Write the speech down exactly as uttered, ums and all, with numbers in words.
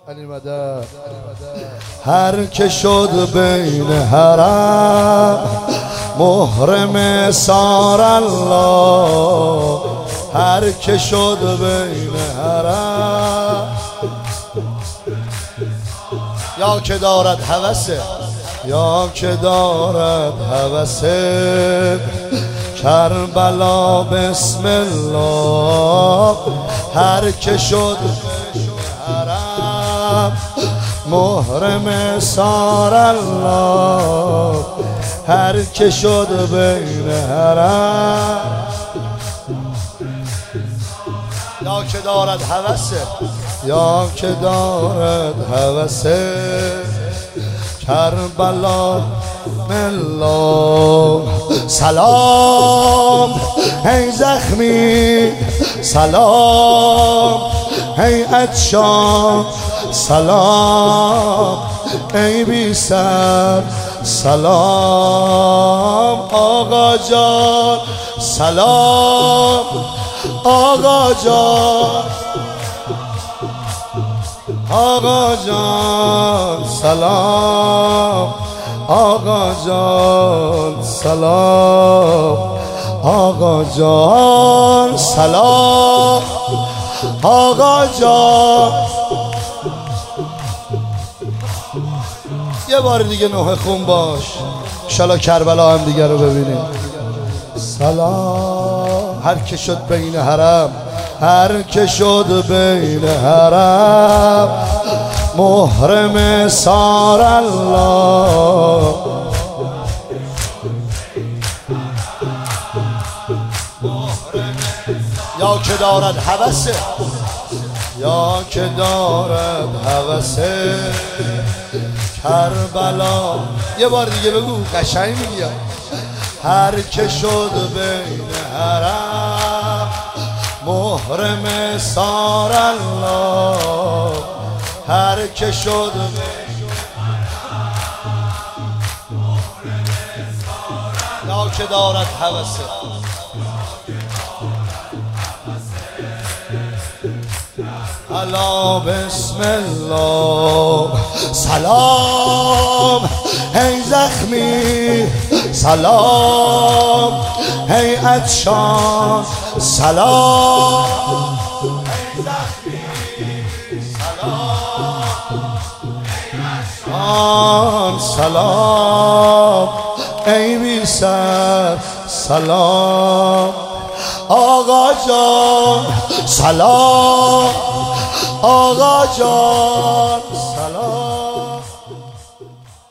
هر که شد بین حرم محرم سار الله، هر که شد بین حرم یا که دارد هوسه، یا که دارد هوسه کربلا بسم الله، هر که شد بین حرم محرم سار الله، هر که شد بین حرم یا که دارد هوسه، یا که دارد هوسه کربلا ملا. سلام ای زخمی، سلام ای عطشان، سلام ای بی سر، سلام آقا جان، سلام آقا جان، آقا جان سلام، آقا جان سلام، آقا جان سلام، آقا جان. یه بار دیگه نوحه خون باش، انشالله کربلا هم دیگه رو ببینیم. سلام هر که شد بین حرم، هر که شد بین حرم محرم سار الله، یا که دارد هوسه، یا که دارد هوسه کربلا. یه بار دیگه بگو قشنگ میگی. هر که شد بین حرم محرم سار الله، هر که شد بین یا که دارد هوسه، الا بسم الله. سلام ای زخمی، سلام ای عطشان، سلام ای زخمی، سلام سلام ای بی سر، سلام آقا جان، سلام آقا جان سلام.